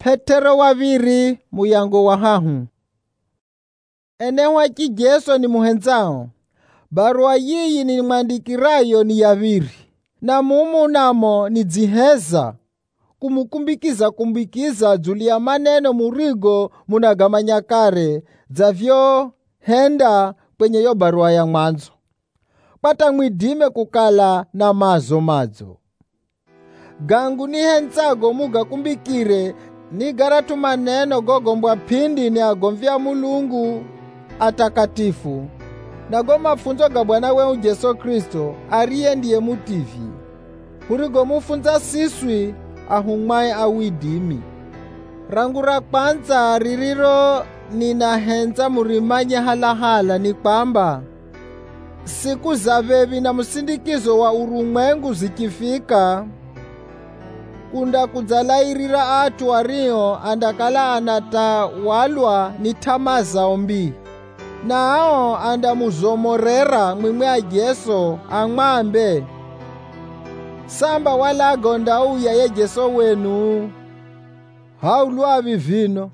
Petero waviri muyango wa hahu. Enewa Jesu ni muhenzao. Barua yiyi ni mwandikirayo ni yaviri. Na mumu namo ni dziheza. Kumbikiza julia maneno murigo munagamanya kare. Zavyo henda kwenye yo barua ya mwanzo. Pata mwidime kukala na mazo. Gangu ni henzago muga kumbikire ni garatu maneno gogombwa pindi ni agomvya Mulungu atakatifu. Na goma funzo ga Bwana wetu Yesu Kristo ariye ndiye mutivi. Hurigo mufunza siswi ahumwaye awidimi. Rangu ra kwanza ririro ninahenza murimanye halahala ni kwamba siku za vevi na msindikizo wa urumwengu zikifika, kunda kudzalairira atu ario andakala anatawalwa ni tamaa zao mbi. Nao andamuzomorera mwimwe a Yesu ang'ambe, samba walago ndauya ye Yesu wenu. Haulwa vivino.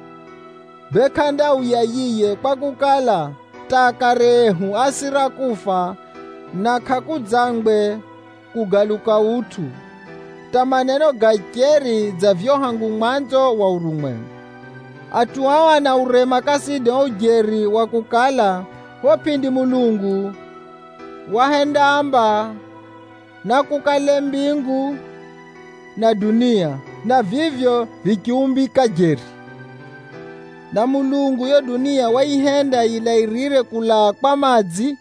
Beka ndauya yiye kwa kukala takarehu asira kufa na kakudzangwe kugaluka utu. Tamaneno gakeri za vyohangu mwanzo wa urumwengu. Atu hawa na urema kaside ujeri wa kukala wapindi Mulungu wahenda amba na kukale mbingu na dunia na vivyo vikiumbika jeri. Na Mulungu yo dunia waihenda ilairire kula kwa madzi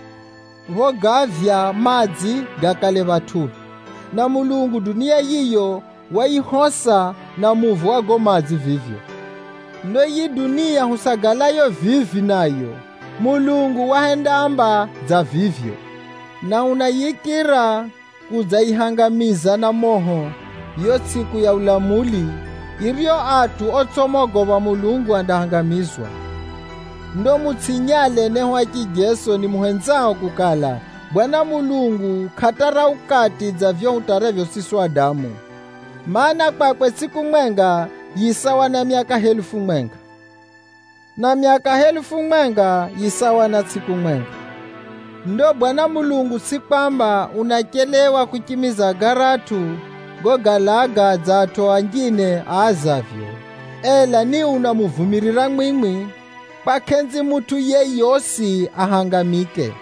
vogavya madzi gakale vatulu. Na Mulungu dunia yiyo waihosa na muvu wago madzi vivyo. Ndo yi dunia husagalayo vivi nayo, Mulungu wahenda amba za vivyo. Na unayikira kudzaihangamiza na moho yo siku ya ulamuli, irio atu otsomogo wa Mulungu andahangamizwa. Ndo mutsinyale newa Jesu ni muhenzao kukala Bwana Mulungu katara ukati za vyo utarevyo sisu Adamu. Maana kwakwe siku mwenga yisawa na miaka 1000 mwenga. Na miaka 1000 mwenga yisawa na siku mwenga. Ndo Bwana Mulungu si kwamba unachelewa kutimiza garatu gogalaga za toangine azavyo. Ela ni unamuvumirira mwimwi pakenzi mutu yeyosi ahangamike.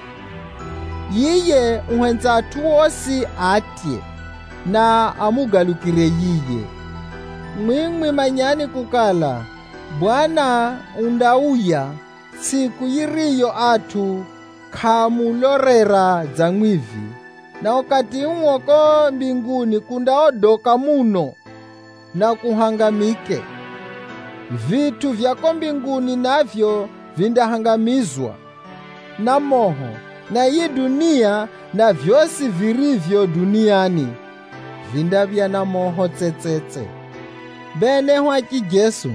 Yiye uhenza atu wosi atye na amugalukire yiye. Mwimwi manyani kukala Bwana undauya siku yiriyo atu kamulorera za mwivi. Na wakati umwoko mbinguni kundaodoka muno na kuhangamike. Vitu vyako mbinguni navyo vindahangamizwa na moho. Na hii dunia na vyosi virivyo duniani vindavya na moho tsetsetse. Bene wa Jesu,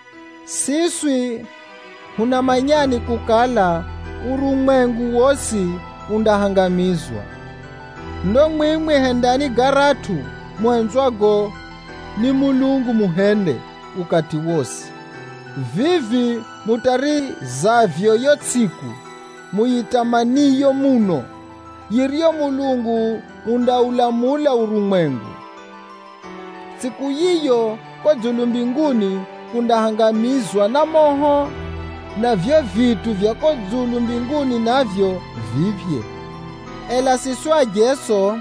siswi hunamanyani kukala urumwengu wosi undahangamizwa. Ndo mwimwe hendani garatu mwenzwago ni Mulungu muhende ukati wosi. Vivi mutari zavyo yo tsiku muyitamaniyo muno, yirio Mulungu undaulamula urumwengu. Siku yiyo kwa dzulu mbinguni kundahangamizwa na moho, na vyo vitu vya kwa dzulu mbinguni navyo vivye. Ela siswa Jesu,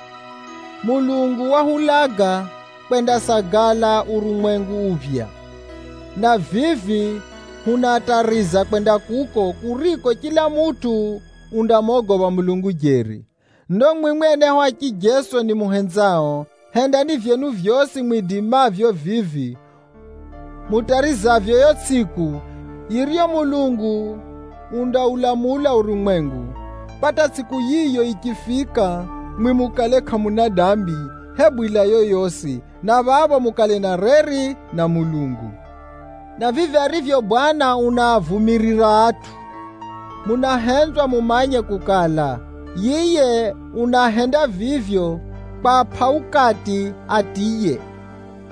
Mulungu wahulaga kwenda sagala urumwengu uvya. Na vivi hunatariza kwenda kuko kuriko kila mutu undamogo wa Mulungu jeri. Ndo mwimwene wa Jesu ni muhenzao, henda ni vyenu vyosi mwidimavyo vivi mutarizavyo yo tsiku irio Mulungu undaulamula urumwengu. Pata siku yiyo ikifika, mwimukale kamuna dambi hebwila yoyosi, na babo mukale na reri na Mulungu. Na vivi arivyo Bwana unavumirira atu. Munahenzwa mumanye kukala yiye unahenda vivyo kwa paukati atiye.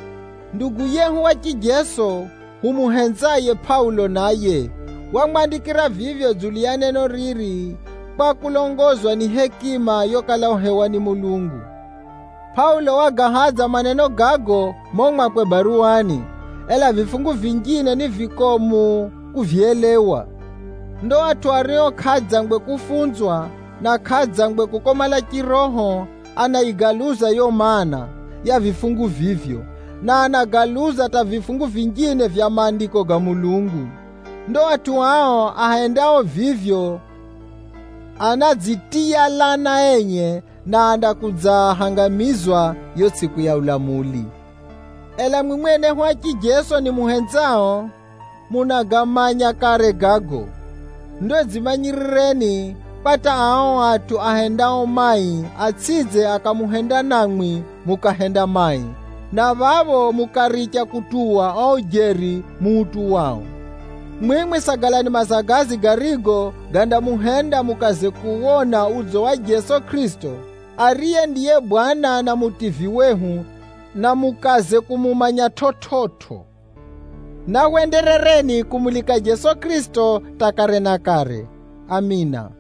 ndugu yehu wa Jesu humuhenzaye Paulo naye wamwandikira vivyo julia neno riri kwa kulongozwa ni hekima yokalaohewa ni Mulungu. Paulo wagahaza maneno gago mong'wa kwe baruani, ela vifungu vingine ni vikomu kuvyelewa. Ndo atwario khadzangwe kufunzwa na khadzangwe kukomala kiroho anaigaluza yo maana ya vifungu vivyo, na anagaluza ta vifungu vingine vya maandiko ga Mulungu. Ndo atu hao ahendao vivyo anadzitia lana enye na anda kudzahangamizwa yo siku ya ulamuli. Ela mwimwene wa Jesu ni muhenzao munagamanya kare gago. Ndo dzimanyirireni pata ao atu ahendao mai atsidze akamuhenda namwi mukahenda mai, na vavo mukaricha kutuwa au jeri muutu wao. Mwimwi sagalani mazagazi garigo ganda muhenda mukaze kuwona uzo wa Yesu Kristo ariye ndiye Bwana na mutivi wehu, na mukaze kumumanya tototo. Na wenderereni kumulika Yesu Kristo takare na kare. Amina.